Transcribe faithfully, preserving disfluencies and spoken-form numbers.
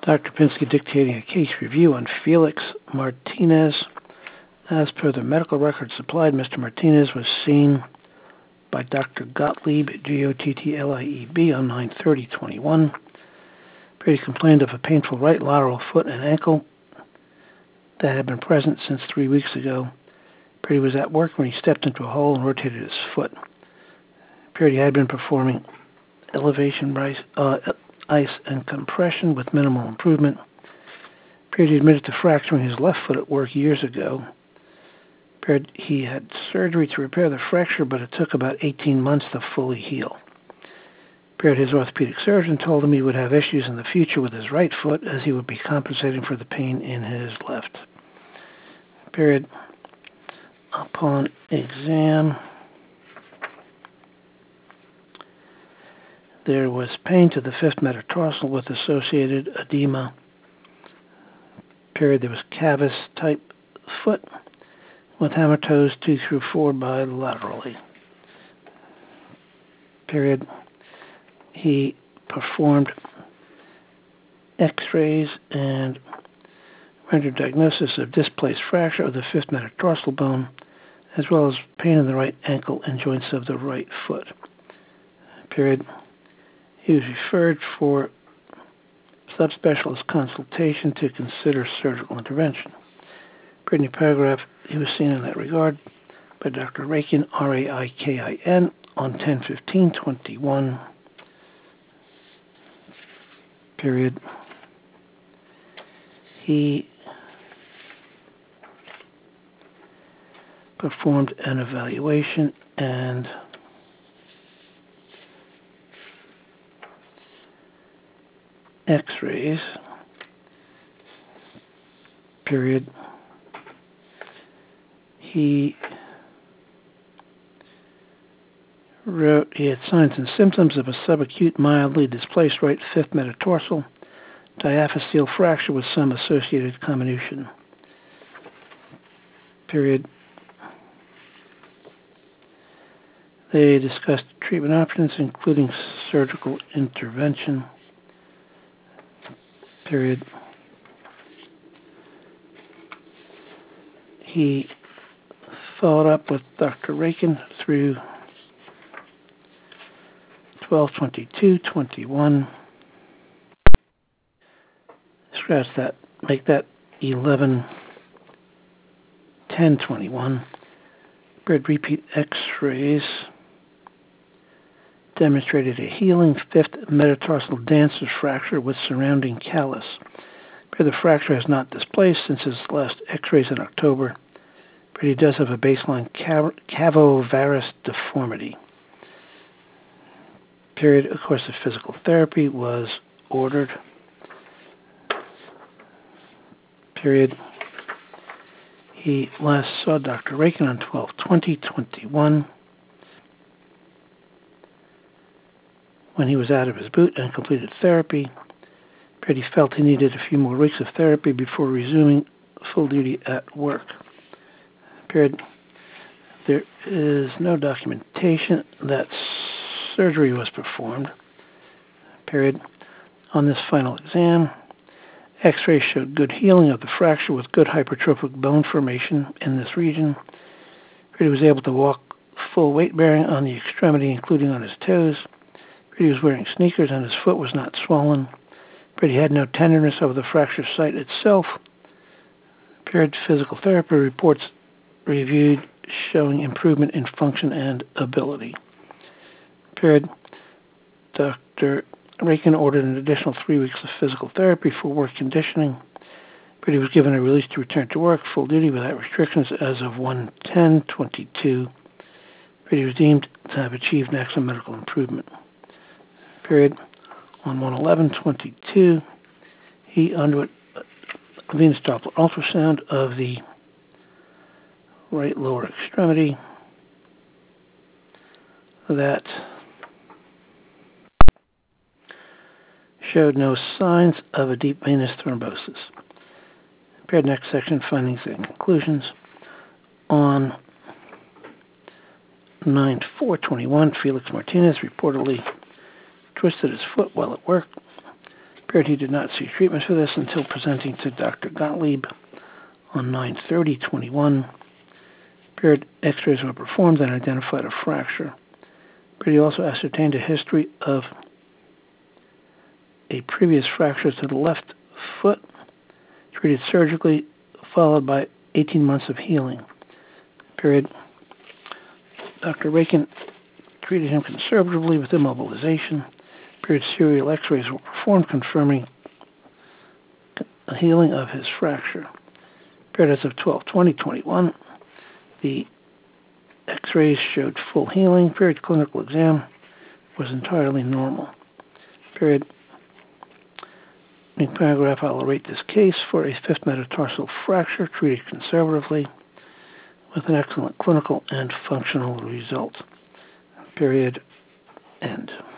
Doctor Pinsky dictating a case review on Felix Martinez. As per the medical record supplied, Mister Martinez was seen by Doctor Gottlieb, G O T T L I E B, on nine thirty twenty-one. He complained of a painful right lateral foot and ankle that had been present since three weeks ago. He was at work when he stepped into a hole and rotated his foot. He had been performing elevation, rise, uh, ice, and compression with minimal improvement. He admitted to fracturing his left foot at work years ago. He had surgery to repair the fracture, but it took about eighteen months to fully heal. His orthopedic surgeon told him he would have issues in the future with his right foot, as he would be compensating for the pain in his left. Period. Upon exam, there was pain to the fifth metatarsal with associated edema. Period. There was Cavus-type foot with hammer toes two through four bilaterally. Period. He performed x-rays and rendered diagnosis of displaced fracture of the fifth metatarsal bone, as well as pain in the right ankle and joints of the right foot. Period. He was referred for subspecialist consultation to consider surgical intervention. In the paragraph, he was seen in that regard by Doctor Raikin, R A I K I N, on ten fifteen twenty-one. Period. He performed an evaluation and x-rays. Period. He wrote he had signs and symptoms of a subacute, mildly displaced right fifth metatarsal diaphyseal fracture with some associated comminution. Period. They discussed treatment options, including surgical intervention. Period. He followed up with Doctor Raikin through twelve twenty-two twenty-one. Scratch that. Make that eleven ten twenty-one. Repeat x-rays demonstrated a healing fifth metatarsal dancer's fracture with surrounding callus. The fracture has not displaced since his last x-rays in October, but he does have a baseline cav- cavovarus deformity. Period. Of course, the physical therapy was ordered. Period. He last saw Doctor Raikin on twelve twenty twenty-one when he was out of his boot and completed therapy. He felt he needed a few more weeks of therapy before resuming full duty at work. Period. There is no documentation that surgery was performed. Period. On this final exam, x-rays showed good healing of the fracture with good hypertrophic bone formation in this region. He was able to walk full weight bearing on the extremity, including on his toes. He was wearing sneakers and his foot was not swollen. But he had no tenderness over the fracture site itself. Period. Physical therapy reports reviewed showing improvement in function and ability. Period. Doctor Raikin ordered an additional three weeks of physical therapy for work conditioning, but he was given a release to return to work full duty without restrictions as of one ten twenty-two. But he was deemed to have achieved maximum medical improvement. Period. On one eleven twenty-two, he underwent a venous Doppler ultrasound of the right lower extremity that showed no signs of a deep venous thrombosis. Paired next section, findings and conclusions. On nine four twenty-one, Felix Martinez reportedly twisted his foot while at work. Period, he did not seek treatment for this until presenting to Doctor Gottlieb on nine thirty twenty-one. Period, x-rays were performed and identified a fracture. Period, he also ascertained a history of a previous fracture to the left foot, treated surgically, followed by eighteen months of healing. Period. Doctor Rakin treated him conservatively with immobilization. Period. Serial x-rays were performed confirming the healing of his fracture. Period. As of twelve twenty twenty-one, the x-rays showed full healing. Period. Clinical exam was entirely normal. Period. In paragraph, I will rate this case for a fifth metatarsal fracture treated conservatively with an excellent clinical and functional result. Period. End.